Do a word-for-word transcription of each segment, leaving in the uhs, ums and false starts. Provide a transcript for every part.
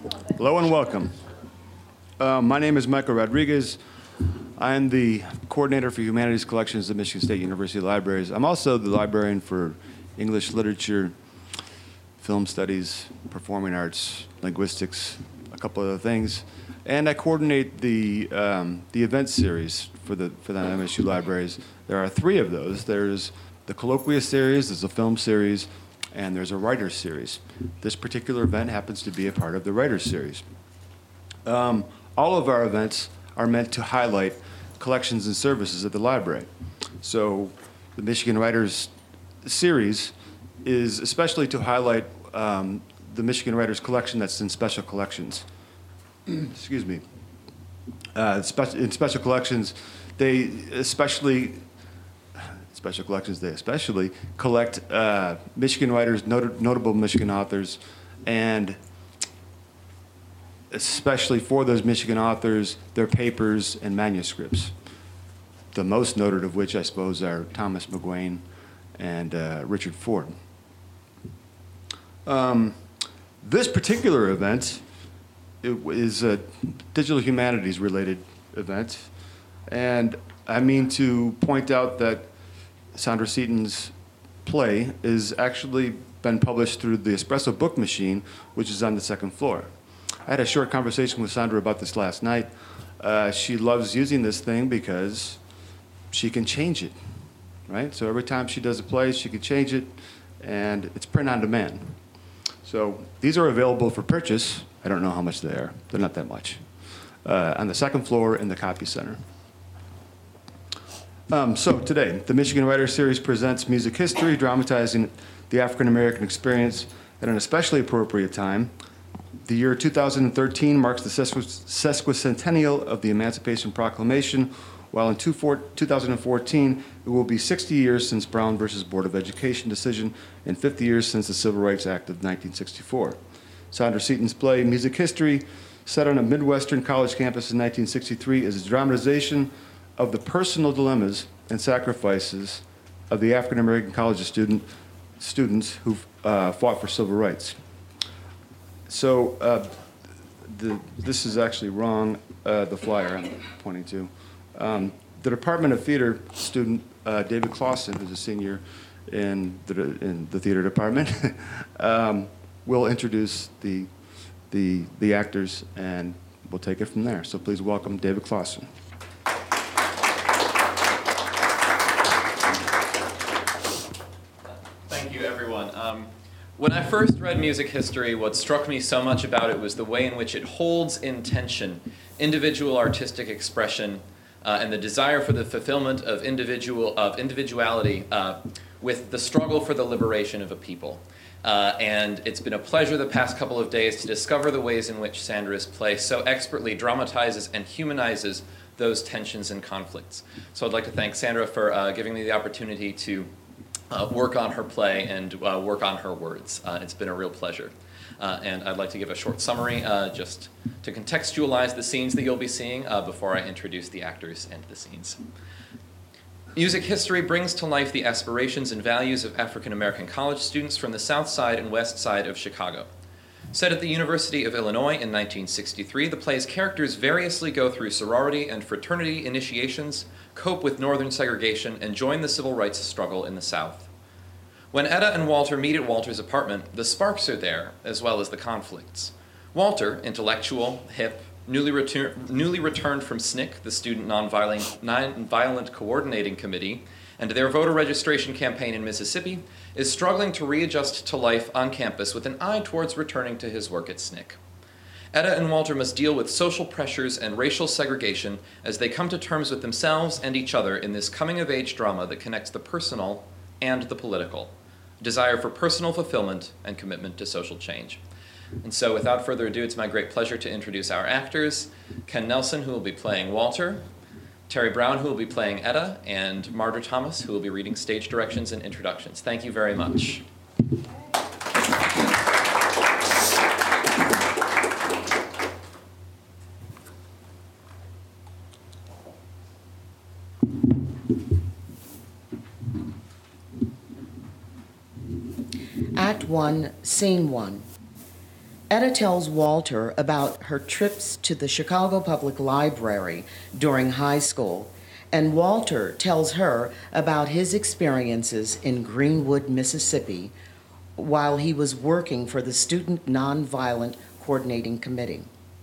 Hello and welcome. Uh, my name is Michael Rodriguez. I am the coordinator for humanities collections at Michigan State University Libraries. I'm also the librarian for English literature, film studies, performing arts, linguistics, a couple other things. And I coordinate the um, the event series for the for the M S U libraries. There are three of those. There's the Colloquia series, there's a film series, and there's a writer's series. This particular event happens to be a part of the writer's series. Um, all of our events are meant to highlight collections and services at the library. So the Michigan Writers series is especially to highlight um, the Michigan Writers collection that's in special collections. Excuse me. Uh, spe- in special collections, they especially special collections they especially collect uh, Michigan writers, not- notable Michigan authors, and especially for those Michigan authors, their papers and manuscripts. The most noted of which, I suppose, are Thomas McGuane and uh, Richard Ford. Um, this particular event it is a digital humanities related event, and I mean to point out that Sandra Seaton's play is actually been published through the Espresso Book Machine, which is on the second floor. I had a short conversation with Sandra about this last night. Uh, she loves using this thing because she can change it, right? So every time she does a play, she can change it, and it's print on demand. So these are available for purchase. I don't know how much they are. They're not that much. Uh, on the second floor in the Copy Center. Um, so today, the Michigan Writers Series presents music history, dramatizing the African American experience at an especially appropriate time. The year two thousand thirteen marks the sesquicentennial of the Emancipation Proclamation, while in two thousand fourteen it will be sixty years since Brown versus Board of Education decision and fifty years since the Civil Rights Act of nineteen sixty-four. Sandra Seaton's play, Music History, set on a Midwestern college campus in nineteen sixty-three, is a dramatization of the personal dilemmas and sacrifices of the African American college student, students who uh, fought for civil rights. So uh, the, this is actually wrong, uh, the flyer I'm pointing to. Um, the Department of Theater student, uh, David Clausen, who's a senior in the, in the theater department, um, will introduce the, the, the actors, and we'll take it from there. So please welcome David Clausen. Thank you, everyone. Um, when I first read Music History, what struck me so much about it was the way in which it holds in tension individual artistic expression uh, and the desire for the fulfillment of individual of individuality uh, with the struggle for the liberation of a people. Uh, and it's been a pleasure the past couple of days to discover the ways in which Sandra's play so expertly dramatizes and humanizes those tensions and conflicts. So I'd like to thank Sandra for uh, giving me the opportunity to uh, work on her play and uh, work on her words. Uh, it's been a real pleasure. Uh, and I'd like to give a short summary uh, just to contextualize the scenes that you'll be seeing uh, before I introduce the actors and the scenes. Music History brings to life the aspirations and values of African American college students from the South Side and West Side of Chicago. Set at the University of Illinois in nineteen sixty-three, the play's characters variously go through sorority and fraternity initiations, cope with Northern segregation, and join the civil rights struggle in the South. When Etta and Walter meet at Walter's apartment, the sparks are there, as well as the conflicts. Walter, intellectual, hip, newly, retur- newly returned from S N C C, the Student Nonviolent, Nonviolent Coordinating Committee, and their voter registration campaign in Mississippi, is struggling to readjust to life on campus with an eye towards returning to his work at S N C C. Etta and Walter must deal with social pressures and racial segregation as they come to terms with themselves and each other in this coming-of-age drama that connects the personal and the political, desire for personal fulfillment and commitment to social change. And so without further ado, it's my great pleasure to introduce our actors, Ken Nelson, who will be playing Walter, Terry Brown, who will be playing Etta, and Margaret Thomas, who will be reading stage directions and introductions. Thank you very much. Act one, Scene one. Etta tells Walter about her trips to the Chicago Public Library during high school, and Walter tells her about his experiences in Greenwood, Mississippi, while he was working for the Student Nonviolent Coordinating Committee.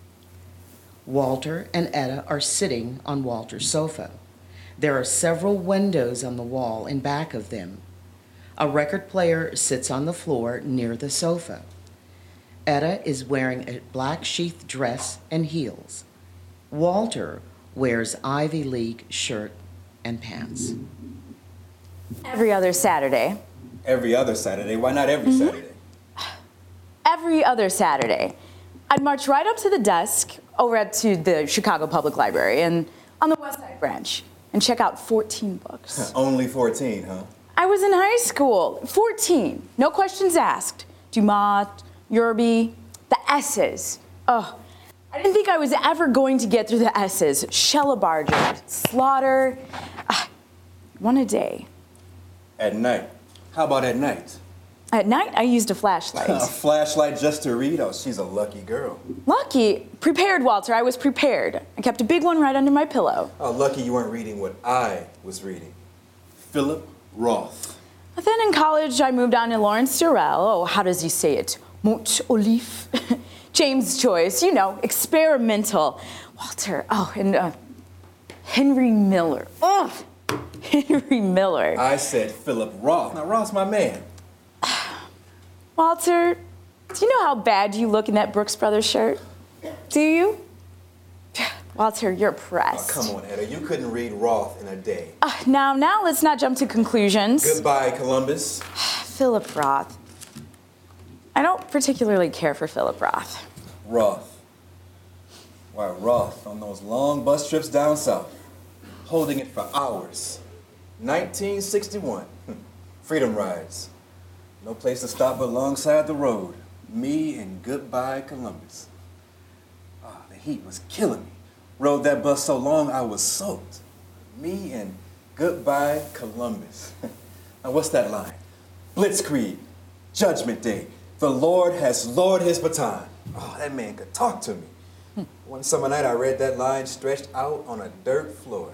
Walter and Etta are sitting on Walter's sofa. There are several windows on the wall in back of them. A record player sits on the floor near the sofa. Etta is wearing a black sheath dress and heels. Walter wears Ivy League shirt and pants. Every other Saturday. Every other Saturday? Why not every mm-hmm. Saturday? Every other Saturday. I'd march right up to the desk over at to the Chicago Public Library and on the West Side branch and check out fourteen books. Only fourteen, huh? I was in high school. fourteen. No questions asked. Dumas, Yerby, the S's. Oh, I didn't think I was ever going to get through the S's. Shellabarger, Slaughter, uh, one a day. At night? How about at night? At night, I used a flashlight. A flashlight just to read? Oh, she's a lucky girl. Lucky? Prepared, Walter. I was prepared. I kept a big one right under my pillow. Oh, lucky you weren't reading what I was reading. Philip Roth. But then in college, I moved on to Lawrence Durrell. Oh, how does he say it? Mont Olive. James Joyce, you know, experimental. Walter, oh, and uh, Henry Miller. Oh, Henry Miller. I said Philip Roth. Now, Roth's my man. Walter, do you know how bad you look in that Brooks Brothers shirt? Do you? Walter, you're pressed. Oh, come on, Etta. You couldn't read Roth in a day. Uh, now, now, let's not jump to conclusions. Goodbye, Columbus. Philip Roth. I don't particularly care for Philip Roth. Roth. Why, Roth on those long bus trips down south, holding it for hours. nineteen sixty-one. Freedom rides. No place to stop but alongside the road. Me and Goodbye, Columbus. Ah, oh, the heat was killing me. Rode that bus so long I was soaked. Me and Goodbye, Columbus. Now what's that line? Blitzkrieg, Judgment Day. The Lord has lowered his baton. Oh, that man could talk to me. One summer night I read that line stretched out on a dirt floor.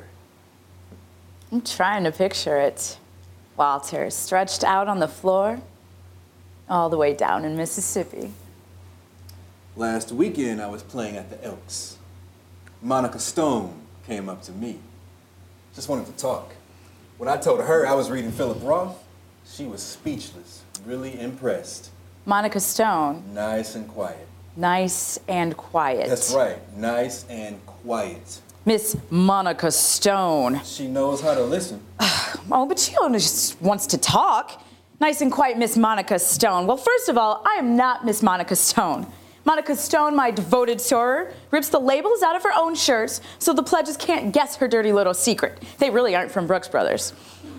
I'm trying to picture it. Walter, stretched out on the floor, all the way down in Mississippi. Last weekend, I was playing at the Elks. Monica Stone came up to me. Just wanted to talk. When I told her I was reading Philip Roth, she was speechless, really impressed. Monica Stone. Nice and quiet. Nice and quiet. That's right, nice and quiet. Miss Monica Stone. She knows how to listen. Oh, but she only just wants to talk. Nice and quiet, Miss Monica Stone. Well, first of all, I am not Miss Monica Stone. Monica Stone, my devoted soror, rips the labels out of her own shirts so the pledges can't guess her dirty little secret. They really aren't from Brooks Brothers.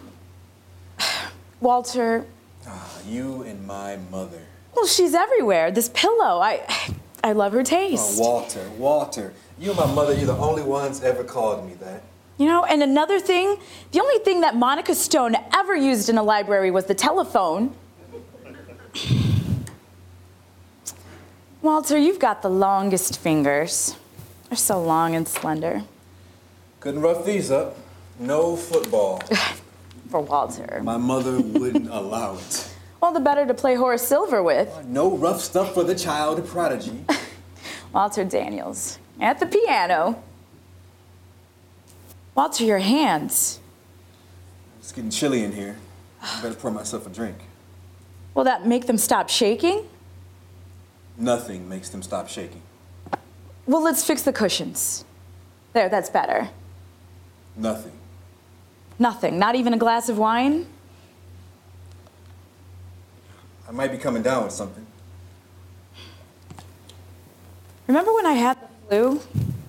Walter. Oh, you and my mother. Well, she's everywhere. This pillow, I, I love her taste. Oh, Walter, Walter. You and my mother, you're the only ones ever called me that. You know, and another thing, the only thing that Monica Stone ever used in a library was the telephone. Walter, you've got the longest fingers. They're so long and slender. Couldn't rough these up. No football. For Walter. My mother wouldn't allow it. Well, the better to play Horace Silver with. No rough stuff for the child prodigy. Walter Daniels. At the piano. Walter, your hands. It's getting chilly in here. I better pour myself a drink. Will that make them stop shaking? Nothing makes them stop shaking. Well, let's fix the cushions. There, that's better. Nothing. Nothing? Not even a glass of wine? I might be coming down with something. Remember when I had the flu?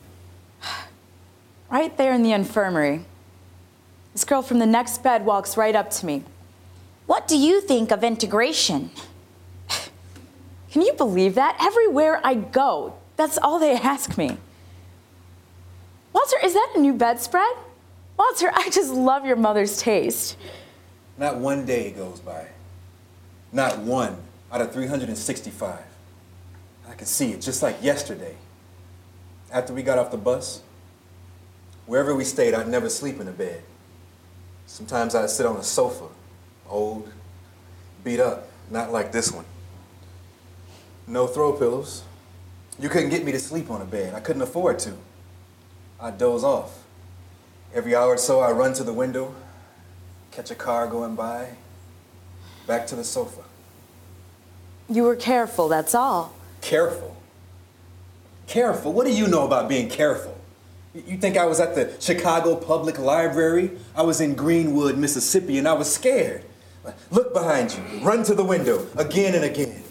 Right there in the infirmary. This girl from the next bed walks right up to me. What do you think of integration? Can you believe that? Everywhere I go, that's all they ask me. Walter, is that a new bedspread? Walter, I just love your mother's taste. Not one day goes by. Not one out of three hundred sixty-five. I can see it just like yesterday. After we got off the bus, wherever we stayed, I'd never sleep in a bed. Sometimes I'd sit on a sofa, old, beat up, not like this one. No throw pillows. You couldn't get me to sleep on a bed. I couldn't afford to. I'd doze off. Every hour or so, I'd run to the window, catch a car going by, back to the sofa. You were careful, that's all. Careful? Careful? What do you know about being careful? You think I was at the Chicago Public Library? I was in Greenwood, Mississippi, and I was scared. Look behind you. Run to the window again and again.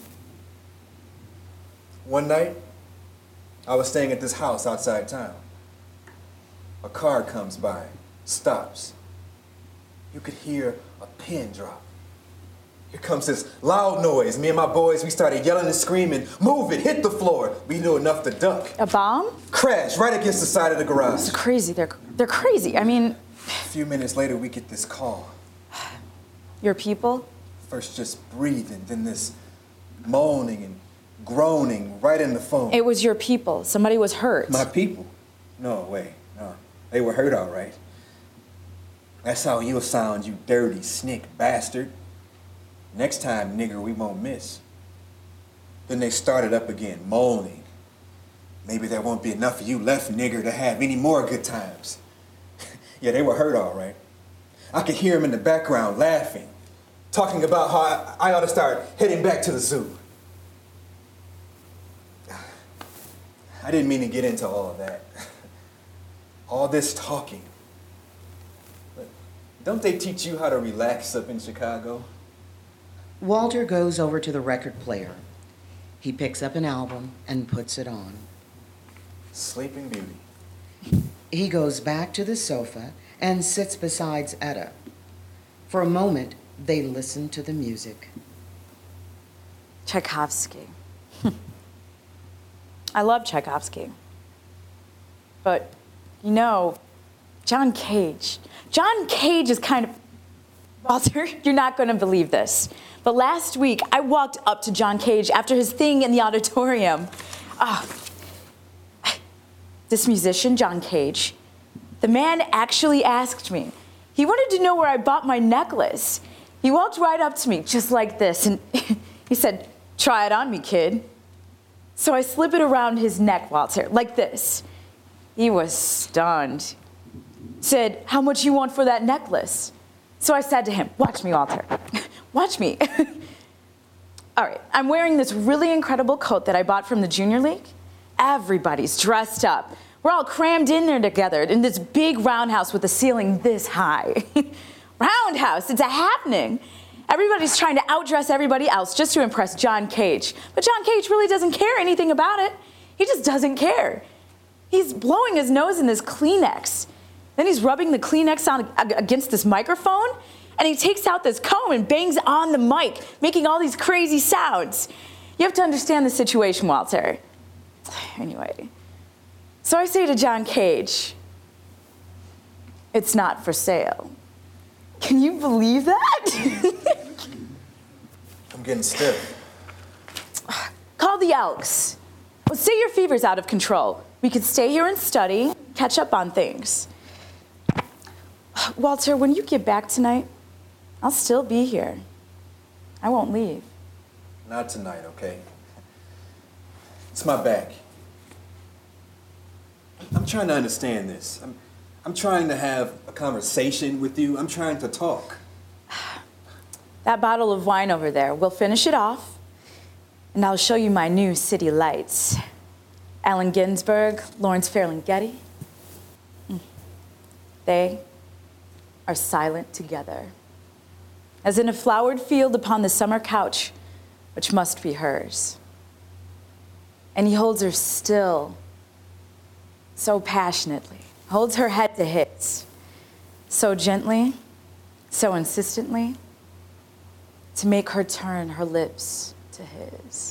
One night, I was staying at this house outside town. A car comes by, stops. You could hear a pin drop. Here comes this loud noise. Me and my boys, we started yelling and screaming, "Move it, hit the floor." We knew enough to duck. A bomb? Crash right against the side of the garage. It's crazy. They're, they're crazy. I mean... A few minutes later, we get this call. Your people? First just breathing, then this moaning and groaning right in the phone. It was your people. Somebody was hurt. My people? No way, no. They were hurt all right. That's how you'll sound, you dirty snick bastard. Next time, nigger, we won't miss. Then they started up again, moaning. Maybe there won't be enough of you left, nigger, to have any more good times. Yeah, they were hurt all right. I could hear them in the background laughing, talking about how I, I ought to start heading back to the zoo. I didn't mean to get into all of that. All this talking. But don't they teach you how to relax up in Chicago? Walter goes over to the record player. He picks up an album and puts it on. Sleeping Beauty. He goes back to the sofa and sits beside Etta. For a moment, they listen to the music. Tchaikovsky. I love Tchaikovsky. But, you know, John Cage. John Cage is kind of... Walter, you're not going to believe this. But last week, I walked up to John Cage after his thing in the auditorium. Ah, this musician, John Cage, the man actually asked me. He wanted to know where I bought my necklace. He walked right up to me, just like this, and he said, "Try it on me, kid." So I slip it around his neck, Walter, like this. He was stunned. Said, "How much you want for that necklace?" So I said to him, "Watch me, Walter. Watch me." All right, I'm wearing this really incredible coat that I bought from the Junior League. Everybody's dressed up. We're all crammed in there together in this big roundhouse with a ceiling this high. Roundhouse, it's a happening. Everybody's trying to outdress everybody else just to impress John Cage. But John Cage really doesn't care anything about it. He just doesn't care. He's blowing his nose in this Kleenex. Then he's rubbing the Kleenex on against this microphone, and he takes out this comb and bangs on the mic, making all these crazy sounds. You have to understand the situation, Walter. Anyway, so I say to John Cage, "It's not for sale." Can you believe that? I'm getting stiff. Call the Elks. Well, say your fever's out of control. We could stay here and study, catch up on things. Walter, when you get back tonight, I'll still be here. I won't leave. Not tonight, okay? It's my back. I'm trying to understand this. I'm, I'm trying to have a conversation with you. I'm trying to talk. That bottle of wine over there, we'll finish it off, and I'll show you my new city lights. Allen Ginsberg, Lawrence Ferlinghetti. They are silent together, as in a flowered field upon the summer couch, which must be hers. And he holds her still, so passionately, holds her head to his, so gently, so insistently, to make her turn her lips to his.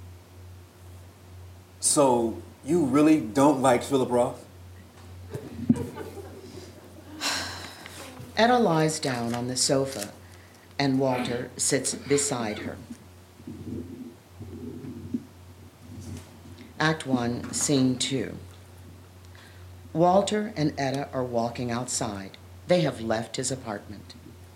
So, you really don't like Philip Roth? Etta lies down on the sofa, and Walter sits beside her. Act one, Scene two. Walter and Etta are walking outside. They have left his apartment.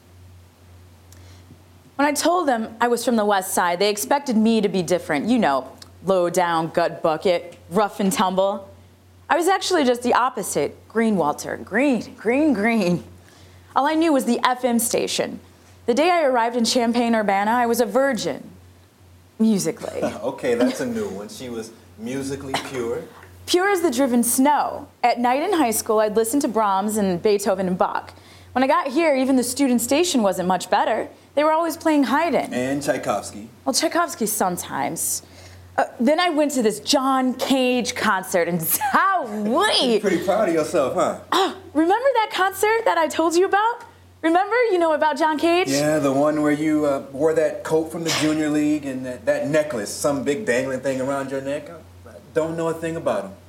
When I told them I was from the West Side, they expected me to be different. You know, low down, gut bucket, rough and tumble. I was actually just the opposite. Green, Walter. Green, green, green. All I knew was the F M station. The day I arrived in Champaign-Urbana, I was a virgin. Musically. Okay, that's a new one. She was musically pure. Pure as the driven snow. At night in high school, I'd listen to Brahms and Beethoven and Bach. When I got here, even the student station wasn't much better. They were always playing Haydn. And Tchaikovsky. Well, Tchaikovsky sometimes. Uh, then I went to this John Cage concert, and how-wee! Pretty proud of yourself, huh? Oh, remember that concert that I told you about? Remember, you know about John Cage? Yeah, the one where you uh, wore that coat from the Junior League and that, that necklace, some big dangling thing around your neck. I, I don't know a thing about him.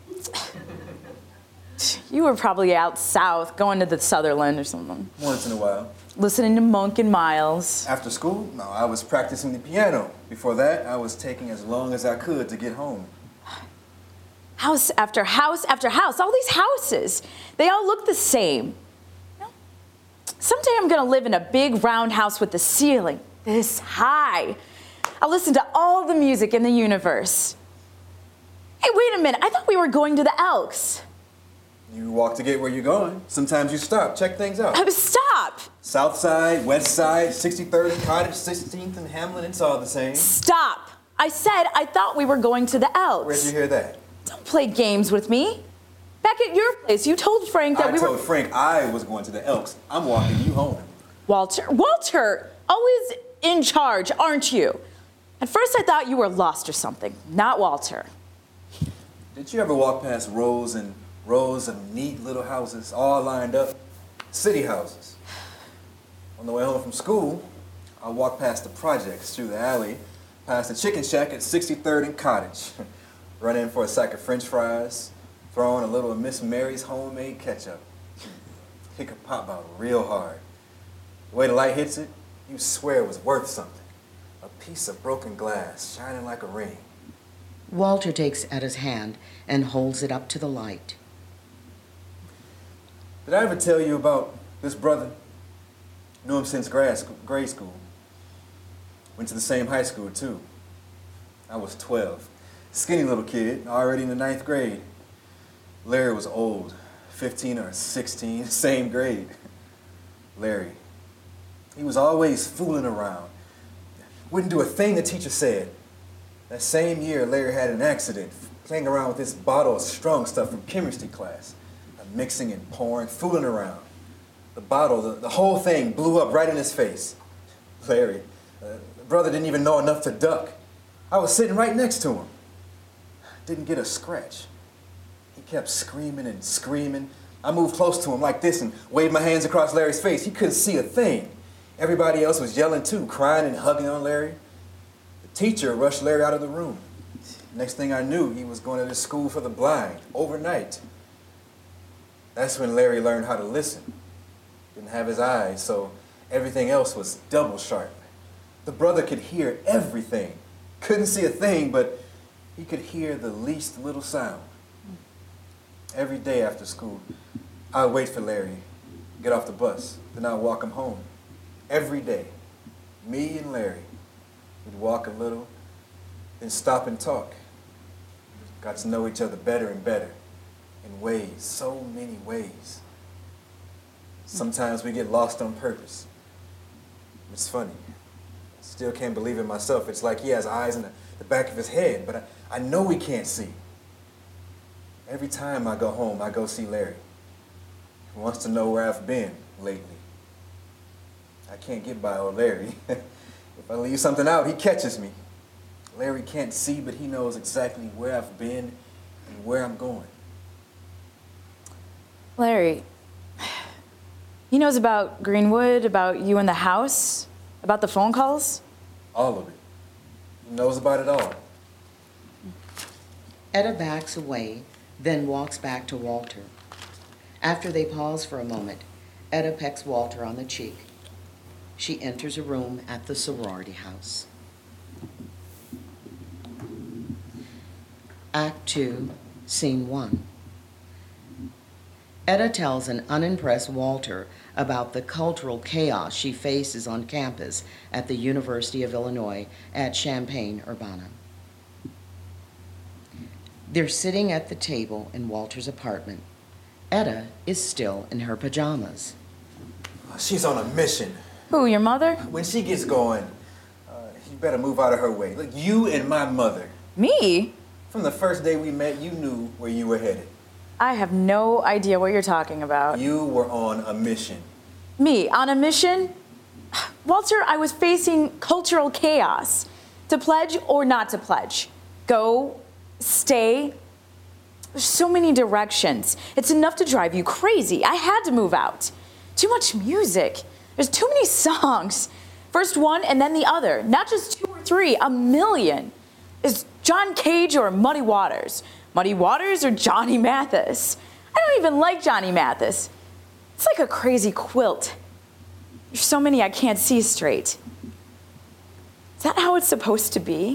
You were probably out south, going to the Sutherland or something. Once in a while. Listening to Monk and Miles. After school, no, I was practicing the piano. Before that, I was taking as long as I could to get home. House after house after house, all these houses. They all look the same. You know, someday I'm gonna live in a big round house with the ceiling this high. I'll listen to all the music in the universe. Hey, wait a minute, I thought we were going to the Elks. You walk to get where you're going. Sometimes you stop, check things out. I was stop. South Side, West Side, sixty-third and Cottage, sixteenth and Hamlin, it's all the same. Stop. I said I thought we were going to the Elks. Where'd you hear that? Don't play games with me. Back at your place, you told Frank that I we told were... Frank I was going to the Elks. I'm walking you home. Walter, Walter, always in charge, aren't you? At first I thought you were lost or something, not Walter. Did you ever walk past rows and rows of neat little houses, all lined up? City houses. On the way home from school, I walked past the projects through the alley, past the chicken shack at sixty-third and Cottage. Run in for a sack of French fries, throw in a little of Miss Mary's homemade ketchup. Kick a pop bottle real hard. The way the light hits it, you swear it was worth something. A piece of broken glass shining like a ring. Walter takes Etta's hand and holds it up to the light. Did I ever tell you about this brother? Knew him since grad school, grade school. Went to the same high school, too. I was twelve. Skinny little kid, already in the ninth grade. Larry was old, fifteen or sixteen, same grade. Larry, he was always fooling around. Wouldn't do a thing the teacher said. That same year, Larry had an accident, playing around with this bottle of strong stuff from chemistry class. Mixing and pouring, fooling around. The bottle, the, the whole thing blew up right in his face. Larry, uh, the brother didn't even know enough to duck. I was sitting right next to him. Didn't get a scratch. He kept screaming and screaming. I moved close to him like this and waved my hands across Larry's face. He couldn't see a thing. Everybody else was yelling too, crying and hugging on Larry. The teacher rushed Larry out of the room. Next thing I knew, he was going to this school for the blind, overnight. That's when Larry learned how to listen. Didn't have his eyes, so everything else was double sharp. The brother could hear everything. Couldn't see a thing, but he could hear the least little sound. Every day after school, I'd wait for Larry, get off the bus, then I'd walk him home. Every day, me and Larry, we'd walk a little, then stop and talk. Got to know each other better and better. In ways, so many ways. Sometimes we get lost on purpose. It's funny. I still can't believe it myself. It's like he has eyes in the, the back of his head, but I, I know he can't see. Every time I go home, I go see Larry. He wants to know where I've been lately. I can't get by old Larry. If I leave something out, he catches me. Larry can't see, but he knows exactly where I've been and where I'm going. Larry, he knows about Greenwood, about you in the house, about the phone calls? All of it. He knows about it all. Etta backs away, then walks back to Walter. After they pause for a moment, Etta pecks Walter on the cheek. She enters a room at the sorority house. Act two, Scene one. Etta tells an unimpressed Walter about the cultural chaos she faces on campus at the University of Illinois at Champaign-Urbana. They're sitting at the table in Walter's apartment. Etta is still in her pajamas. She's on a mission. Who, your mother? When she gets going, uh, you better move out of her way. Look, you and my mother. Me? From the first day we met, you knew where you were headed. I have no idea what you're talking about. You were on a mission. Me, on a mission? Walter, I was facing cultural chaos. To pledge or not to pledge. Go, stay. There's so many directions. It's enough to drive you crazy. I had to move out. Too much music. There's too many songs. First one and then the other. Not just two or three, a million. Is John Cage or Muddy Waters? Muddy Waters or Johnny Mathis? I don't even like Johnny Mathis. It's like a crazy quilt. There's so many I can't see straight. Is that how it's supposed to be?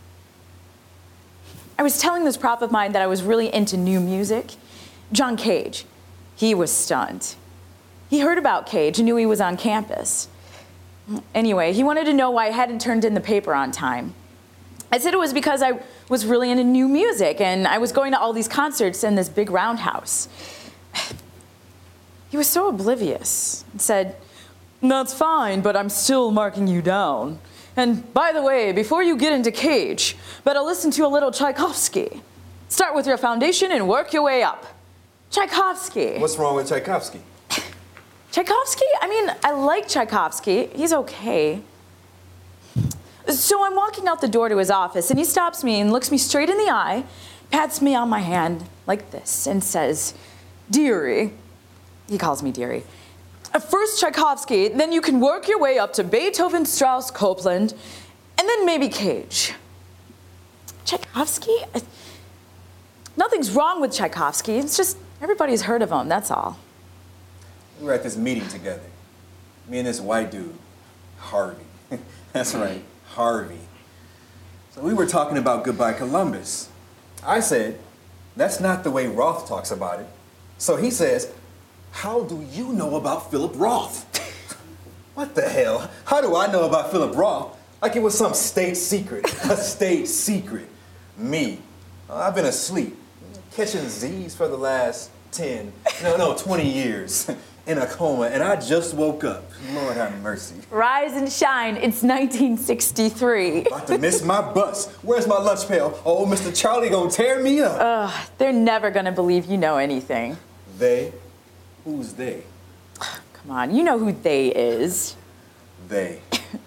I was telling this prof of mine that I was really into new music. John Cage. He was stunned. He heard about Cage and knew he was on campus. Anyway, he wanted to know why I hadn't turned in the paper on time. I said it was because I was really into new music and I was going to all these concerts in this big roundhouse. He was so oblivious and said, "That's fine, but I'm still marking you down. And by the way, before you get into Cage, better listen to a little Tchaikovsky. Start with your foundation and work your way up." Tchaikovsky. What's wrong with Tchaikovsky? Tchaikovsky? I mean, I like Tchaikovsky. He's okay. So I'm walking out the door to his office, and he stops me and looks me straight in the eye, pats me on my hand like this, and says, "Dearie," he calls me dearie, "first Tchaikovsky, then you can work your way up to Beethoven, Strauss, Copland, and then maybe Cage." Tchaikovsky? Nothing's wrong with Tchaikovsky. It's just everybody's heard of him, that's all. We were at this meeting together. Me and this white dude, Harvey. That's right, Harvey. So we were talking about Goodbye Columbus. I said, "That's not the way Roth talks about it." So he says, "How do you know about Philip Roth?" What the hell? How do I know about Philip Roth? Like it was some state secret. A state secret. Me. I've been asleep, catching Z's for the last ten, no, no, twenty years. In a coma, and I just woke up. Lord have mercy. Rise and shine, it's nineteen sixty-three. About to miss my bus. Where's my lunch pail? Oh, Mister Charlie gonna tear me up. Ugh, they're never gonna believe you know anything. They? Who's they? Come on, you know who they is. They.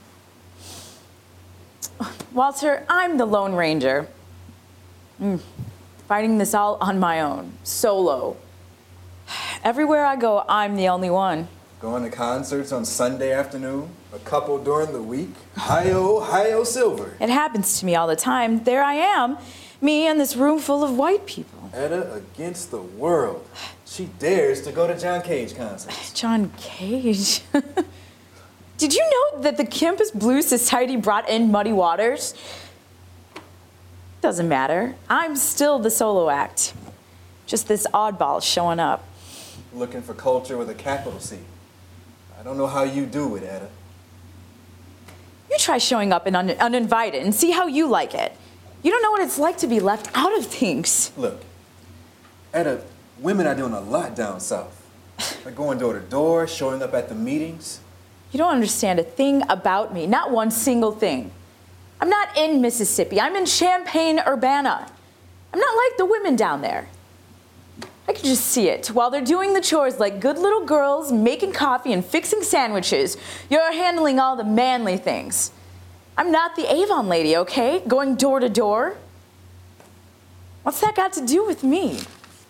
Walter, I'm the Lone Ranger. Mm, fighting this all on my own, solo. Everywhere I go, I'm the only one. Going to concerts on Sunday afternoon, a couple during the week. Hi-yo, hi-yo, Silver. It happens to me all the time. There I am, me and this room full of white people. Etta against the world. She dares to go to John Cage concerts. John Cage? Did you know that the Campus Blues Society brought in Muddy Waters? Doesn't matter. I'm still the solo act. Just this oddball showing up. Looking for culture with a capital C. I don't know how you do it, Etta. You try showing up and un uninvited and see how you like it. You don't know what it's like to be left out of things. Look, Etta, women are doing a lot down south. They're going door to door, showing up at the meetings. You don't understand a thing about me, not one single thing. I'm not in Mississippi, I'm in Champaign-Urbana. I'm not like the women down there. I can just see it. While they're doing the chores like good little girls, making coffee and fixing sandwiches, you're handling all the manly things. I'm not the Avon lady, okay? Going door to door. What's that got to do with me?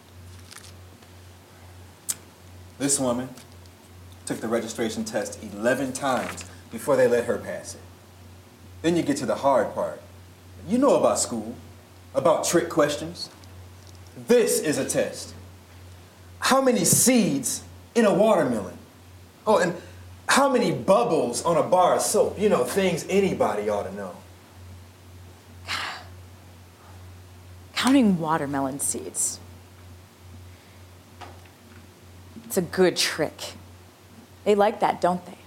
This woman took the registration test eleven times before they let her pass it. Then you get to the hard part. You know about school, about trick questions. This is a test. How many seeds in a watermelon? Oh, and how many bubbles on a bar of soap? You know, things anybody ought to know. counting watermelon seeds. It's a good trick. They like that, don't they?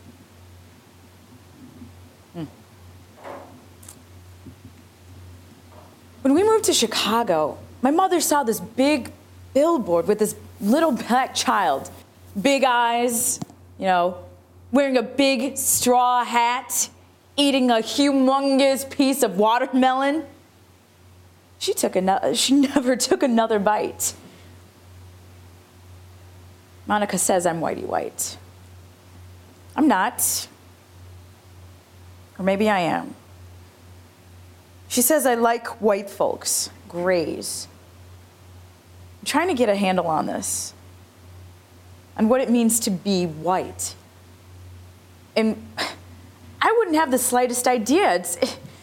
Hmm. When we moved to Chicago, my mother saw this big billboard with this little black child. Big eyes, you know, wearing a big straw hat, eating a humongous piece of watermelon. She took another, she never took another bite. Monica says I'm whitey white. I'm not. Or maybe I am. She says I like white folks, grays. I'm trying to get a handle on this, on what it means to be white. And I wouldn't have the slightest idea. It's,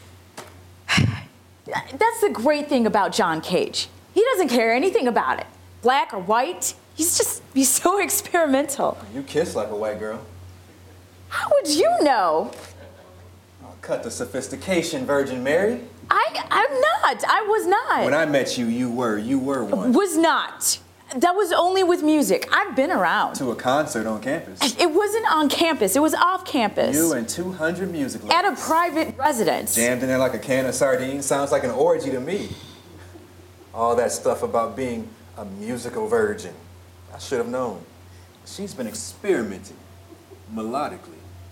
that's the great thing about John Cage. He doesn't care anything about it, black or white. He's just, he's so experimental. You kiss like a white girl. How would you know? Oh, cut the sophistication, Virgin Mary. I, I'm not. I was not. When I met you, you were. You were one. Was not. That was only with music. I've been around. To a concert on campus. It wasn't on campus. It was off campus. You and two hundred music lovers. At a private residence. Jammed in there like a can of sardines. Sounds like an orgy to me. All that stuff about being a musical virgin. I should have known. She's been experimenting melodically.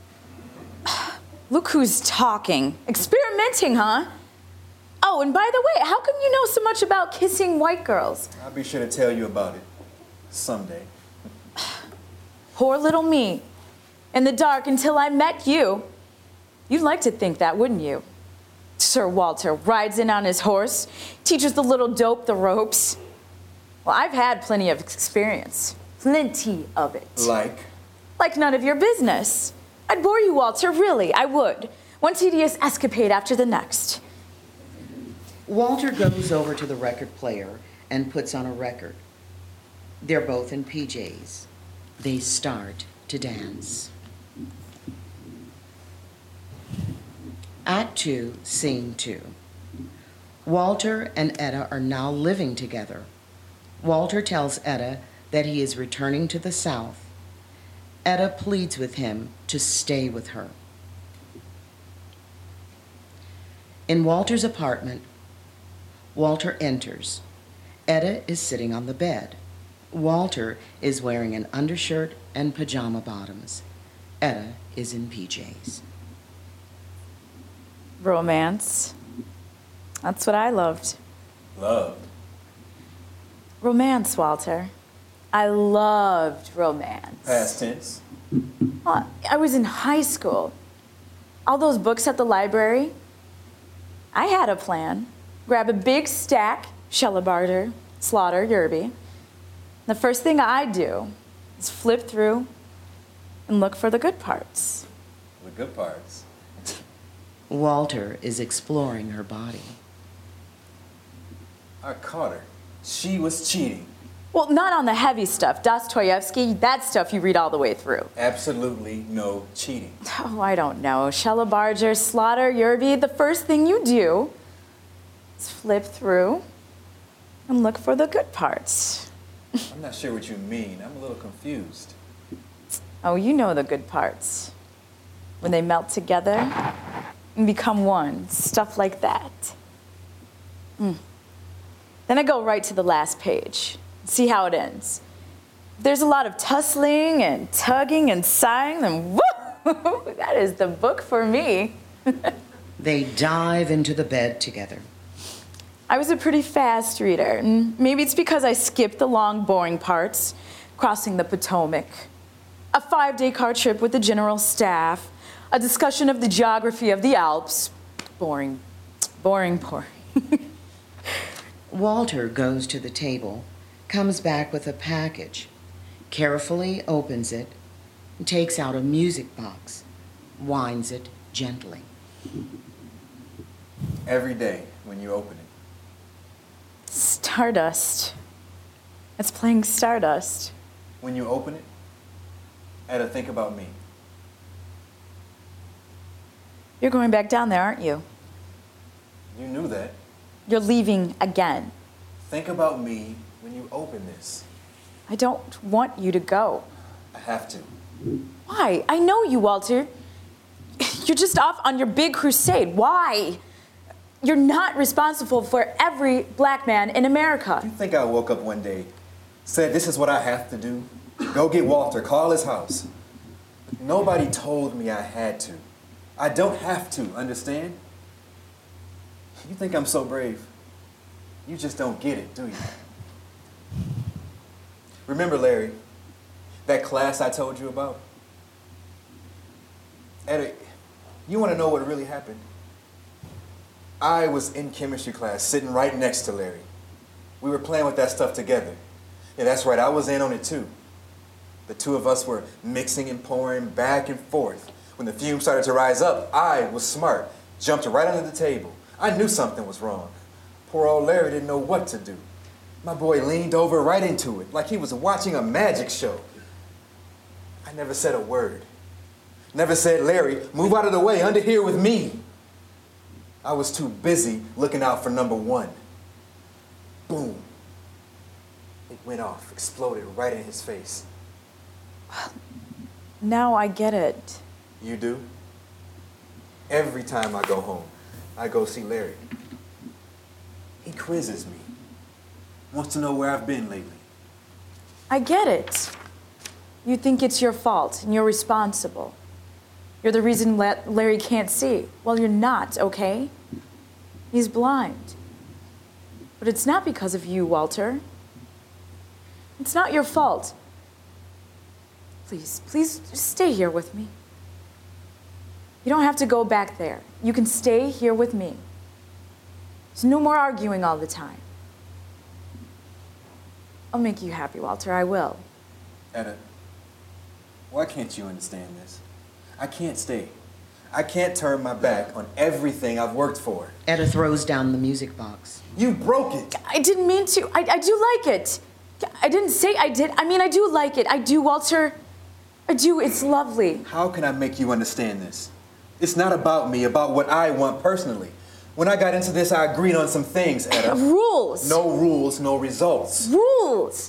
Look who's talking. Experimenting, huh? Oh, and by the way, how come you know so much about kissing white girls? I'll be sure to tell you about it someday. Poor little me. In the dark until I met you. You'd like to think that, wouldn't you? Sir Walter rides in on his horse, teaches the little dope the ropes. Well, I've had plenty of experience. Plenty of it. Like? Like none of your business. I'd bore you, Walter, really, I would. One tedious escapade after the next. Walter goes over to the record player and puts on a record. They're both in P Js. They start to dance. Act two, scene two. Walter and Etta are now living together. Walter tells Etta that he is returning to the South. Etta pleads with him to stay with her. In Walter's apartment, Walter enters. Etta is sitting on the bed. Walter is wearing an undershirt and pajama bottoms. Etta is in P Js. Romance. That's what I loved. Love. Romance, Walter. I loved romance. Past tense. Well, I was in high school. All those books at the library. I had a plan. Grab a big stack, Shellabarter, Slaughter, Yerby. The first thing I do is flip through and look for the good parts. The good parts. Walter is exploring her body. I caught her. She was cheating. Well, not on the heavy stuff. Dostoevsky, that stuff you read all the way through. Absolutely no cheating. Oh, I don't know. Shellabarger, Slaughter, Yerby, the first thing you do is flip through and look for the good parts. I'm not sure what you mean. I'm a little confused. Oh, you know the good parts. When they melt together and become one, stuff like that. Mm. Then I go right to the last page, see how it ends. There's a lot of tussling and tugging and sighing, and woo, that is the book for me. They dive into the bed together. I was a pretty fast reader, and maybe it's because I skipped the long, boring parts, crossing the Potomac, a five-day car trip with the general staff, a discussion of the geography of the Alps. Boring, boring, boring. Walter goes to the table, comes back with a package, carefully opens it, and takes out a music box, winds it gently. Every day when you open it. Stardust. It's playing Stardust. When you open it, Etta, think about me. You're going back down there, aren't you? You knew that. You're leaving again. Think about me when you open this. I don't want you to go. I have to. Why? I know you, Walter. You're just off on your big crusade. Why? You're not responsible for every black man in America. You think I woke up one day, said this is what I have to do? Go get Walter, call his house. Nobody told me I had to. I don't have to, understand? You think I'm so brave? You just don't get it, do you? Remember, Larry, that class I told you about? Etta, you want to know what really happened? I was in chemistry class, sitting right next to Larry. We were playing with that stuff together. Yeah, that's right, I was in on it too. The two of us were mixing and pouring back and forth. When the fumes started to rise up, I was smart, jumped right under the table. I knew something was wrong. Poor old Larry didn't know what to do. My boy leaned over right into it, like he was watching a magic show. I never said a word. Never said, Larry, move out of the way, under here with me. I was too busy looking out for number one. Boom. It went off, exploded right in his face. Now I get it. You do? Every time I go home, I go see Larry. He quizzes me. Wants to know where I've been lately. I get it. You think it's your fault and you're responsible. You're the reason La- Larry can't see. Well, you're not, okay? He's blind. But it's not because of you, Walter. It's not your fault. Please, please just stay here with me. You don't have to go back there. You can stay here with me. There's no more arguing all the time. I'll make you happy, Walter. I will. Etta, why can't you understand this? I can't stay. I can't turn my back on everything I've worked for. Etta throws down the music box. You broke it. I didn't mean to. I, I do like it. I didn't say I did. I mean, I do like it. I do, Walter. I do. It's lovely. How can I make you understand this? It's not about me, about what I want personally. When I got into this, I agreed on some things, Etta. Rules. No rules, no results. Rules.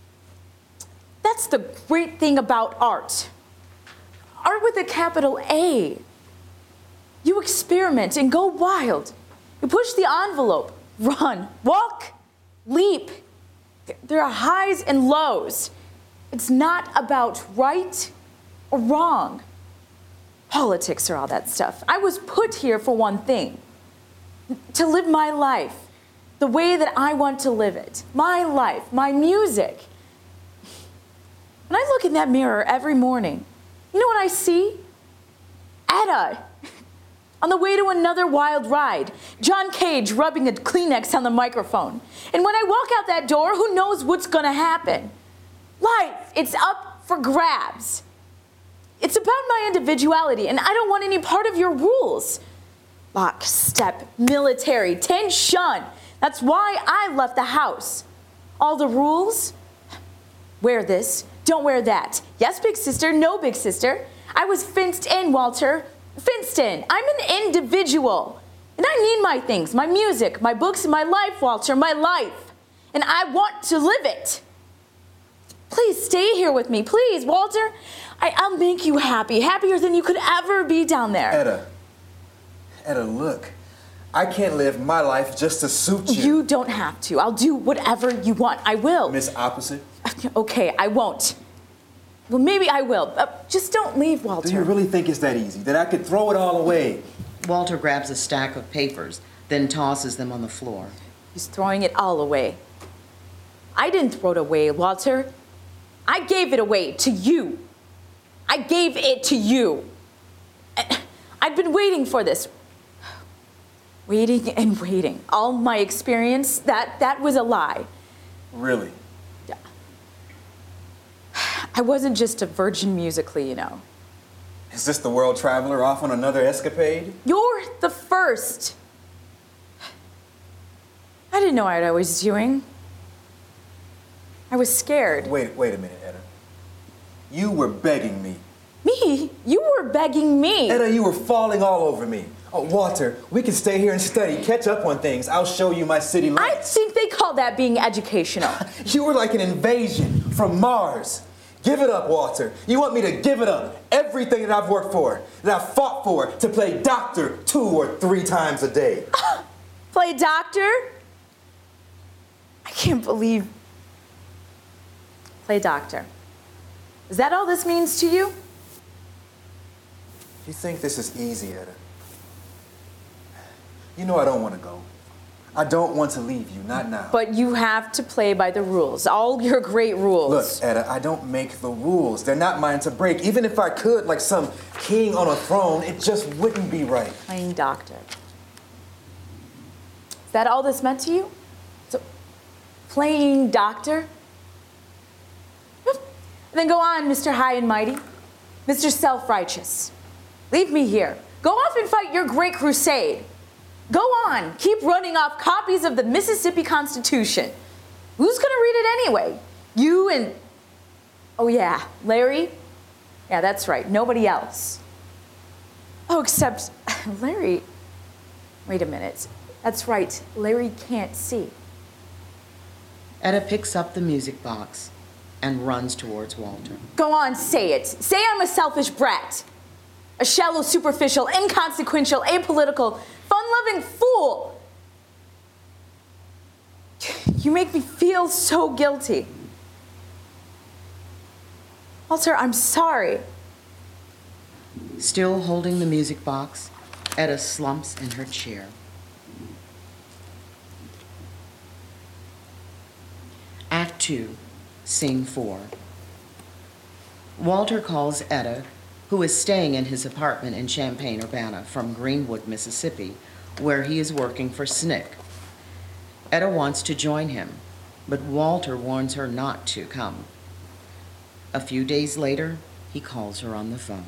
That's the great thing about art. Art with a capital A. You experiment and go wild. You push the envelope, run, walk, leap. There are highs and lows. It's not about right or wrong. Politics or all that stuff. I was put here for one thing. To live my life the way that I want to live it. My life, my music. When I look in that mirror every morning, you know what I see? Etta, on the way to another wild ride. John Cage rubbing a Kleenex on the microphone. And when I walk out that door, who knows what's gonna happen? Life, it's up for grabs. It's about my individuality, and I don't want any part of your rules. Lock, step, military, tension. That's why I left the house. All the rules, wear this, don't wear that. Yes, big sister, no, big sister. I was fenced in, Walter. Fenced in. I'm an individual. And I need my things, my music, my books, and my life, Walter, my life. And I want to live it. Please stay here with me, please, Walter. I, I'll make you happy, happier than you could ever be down there. Etta, Etta, look. I can't live my life just to suit you. You don't have to. I'll do whatever you want. I will. Miss Opposite? Okay, I won't. Well, maybe I will. Uh, just don't leave, Walter. Do you really think it's that easy? That I could throw it all away? Walter grabs a stack of papers, then tosses them on the floor. He's throwing it all away. I didn't throw it away, Walter. I gave it away to you. I gave it to you. I've been waiting for this. Waiting and waiting. All my experience, that, that was a lie. Really? Yeah. I wasn't just a virgin musically, you know. Is this the world traveler off on another escapade? You're the first. I didn't know what I was doing. I was scared. Wait, wait a minute, Etta. You were begging me. Me? You were begging me. Etta, you were falling all over me. Oh, Walter, we can stay here and study, catch up on things. I'll show you my city I lights. think they call that being educational. You were like an invasion from Mars. Give it up, Walter. You want me to give it up? Everything that I've worked for, that I've fought for, to play doctor two or three times a day. Play doctor? I can't believe. Play doctor. Is that all this means to you? You think this is easy, Etta? You know I don't want to go. I don't want to leave you, not now. But you have to play by the rules, all your great rules. Look, Etta, I don't make the rules. They're not mine to break. Even if I could, like some king on a throne, it just wouldn't be right. Playing doctor. Is that all this meant to you? So, playing doctor? Then go on, Mister High and Mighty, Mister Self-Righteous. Leave me here. Go off and fight your great crusade. Go on, keep running off copies of the Mississippi Constitution. Who's gonna read it anyway? You and, oh yeah, Larry? Yeah, that's right, nobody else. Oh, except Larry, wait a minute. That's right, Larry can't see. Etta picks up the music box and runs towards Walter. Go on, say it. Say I'm a selfish brat. A shallow, superficial, inconsequential, apolitical, fun-loving fool. You make me feel so guilty. Walter, I'm sorry. Still holding the music box, Etta slumps in her chair. Act two, Scene four. Walter calls Etta, who is staying in his apartment in Champaign-Urbana from Greenwood, Mississippi, where he is working for S N C C. Etta wants to join him, but Walter warns her not to come. A few days later, he calls her on the phone.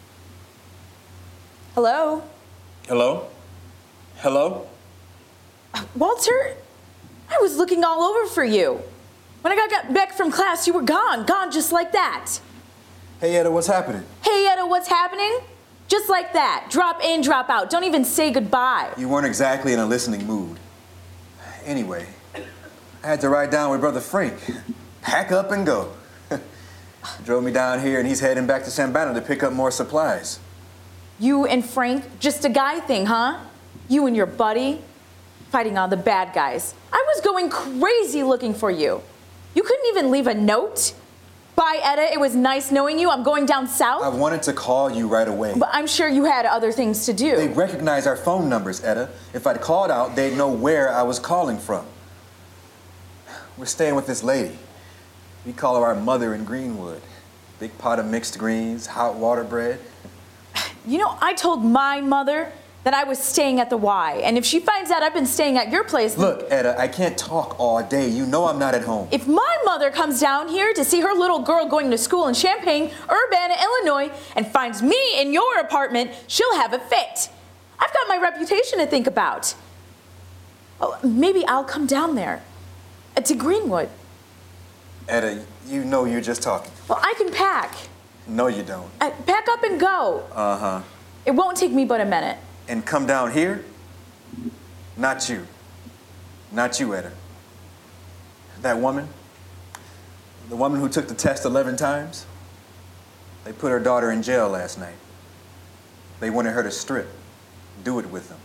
Hello? Hello? Hello? Walter, I was looking all over for you. When I got, got back from class, you were gone, gone just like that. Hey, Etta, what's happening? Hey, Etta, what's happening? Just like that. Drop in, drop out. Don't even say goodbye. You weren't exactly in a listening mood. Anyway, I had to ride down with Brother Frank. Pack up and go. Drove me down here, and he's heading back to Sambana to pick up more supplies. You and Frank, just a guy thing, huh? You and your buddy, fighting all the bad guys. I was going crazy looking for you. You couldn't even leave a note? Bye, Etta, it was nice knowing you. I'm going down south. I wanted to call you right away. But I'm sure you had other things to do. They recognize our phone numbers, Etta. If I'd called out, they'd know where I was calling from. We're staying with this lady. We call her our mother in Greenwood. Big pot of mixed greens, hot water bread. You know, I told my mother that I was staying at the Y, and if she finds out I've been staying at your place... then- Look, Etta, I can't talk all day. You know I'm not at home. If my mother comes down here to see her little girl going to school in Champaign, Urbana, Illinois, and finds me in your apartment, she'll have a fit. I've got my reputation to think about. Oh, maybe I'll come down there, uh, to Greenwood. Etta, you know you're just talking. Well, I can pack. No, you don't. Uh, pack up and go. Uh-huh. It won't take me but a minute. And come down here? Not you. Not you, Etta. That woman, the woman who took the test eleven times, they put her daughter in jail last night. They wanted her to strip, do it with them.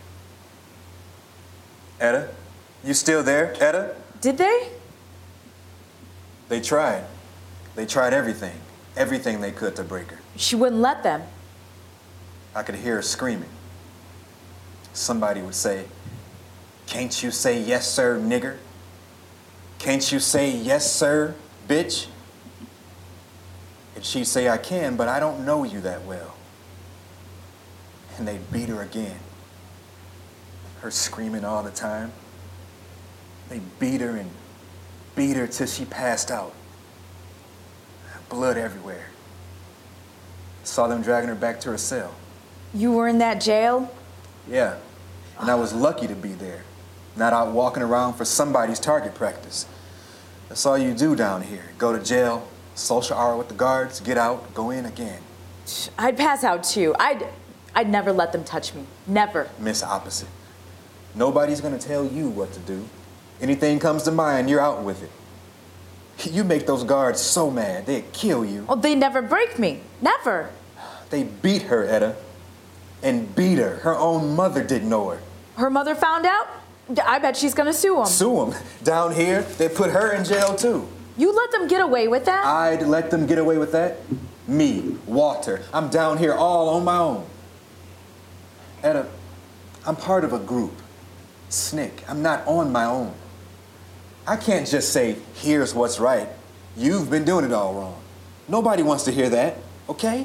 Etta, you still there, Etta? Did they? They tried. They tried everything, everything they could to break her. She wouldn't let them. I could hear her screaming. Somebody would say, "Can't you say yes, sir, nigger? Can't you say yes, sir, bitch?" And she'd say, "I can, but I don't know you that well." And they'd beat her again. Her screaming all the time. They beat her and beat her till she passed out. Blood everywhere. Saw them dragging her back to her cell. You were in that jail? Yeah, and I was lucky to be there, not out walking around for somebody's target practice. That's all you do down here. Go to jail, social hour with the guards, get out, go in again. I'd pass out too. I'd, I'd never let them touch me. Never. Miss Opposite. Nobody's gonna tell you what to do. Anything comes to mind, you're out with it. You make those guards so mad, they'd kill you. Oh, they never break me. Never. They beat her, Etta. And beat her. Her own mother didn't know her. Her mother found out? I bet she's gonna sue them. Sue them. Down here, they put her in jail too. You let them get away with that? I'd let them get away with that? Me, Walter, I'm down here all on my own. Etta, I'm part of a group. S N C C. I'm not on my own. I can't just say, here's what's right. You've been doing it all wrong. Nobody wants to hear that, okay?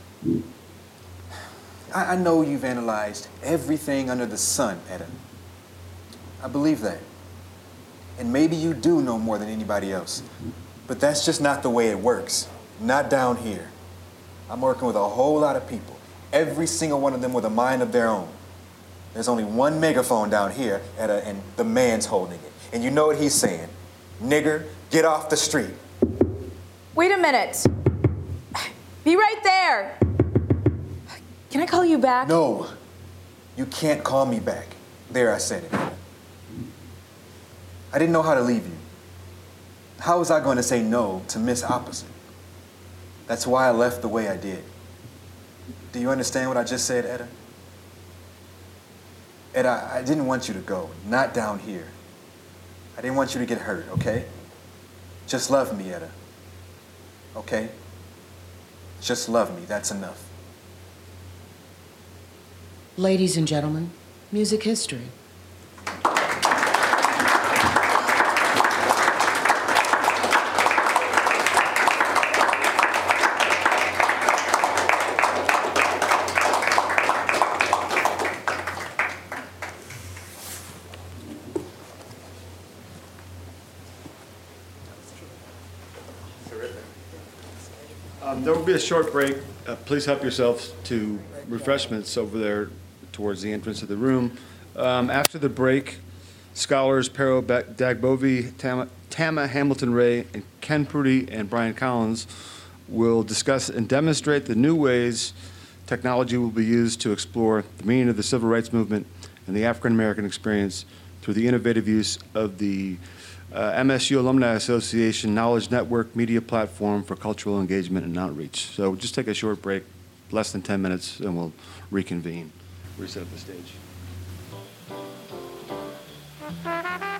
I, I know you've analyzed everything under the sun, Etta. I believe that. And maybe you do know more than anybody else. But that's just not the way it works. Not down here. I'm working with a whole lot of people. Every single one of them with a mind of their own. There's only one megaphone down here, Etta, and the man's holding it. And you know what he's saying. Nigger, get off the street. Wait a minute. Be right there. Can I call you back? No. You can't call me back. There, I said it. I didn't know how to leave you. How was I going to say no to Miss Opposite? That's why I left the way I did. Do you understand what I just said, Etta? Etta, I didn't want you to go. Not down here. I didn't want you to get hurt, okay? Just love me, Etta. Okay? Just love me. That's enough. Ladies and gentlemen, music history. Um, there will be a short break. Uh, please help yourselves to refreshments over there towards the entrance of the room. Um, after the break, scholars Pero Dagbovi, Tama, Tama Hamilton-Ray, and Ken Prudy and Brian Collins will discuss and demonstrate the new ways technology will be used to explore the meaning of the civil rights movement and the African American experience through the innovative use of the uh, M S U Alumni Association Knowledge Network media platform for cultural engagement and outreach. So just take a short break, less than ten minutes, and we'll reconvene. Reset the stage.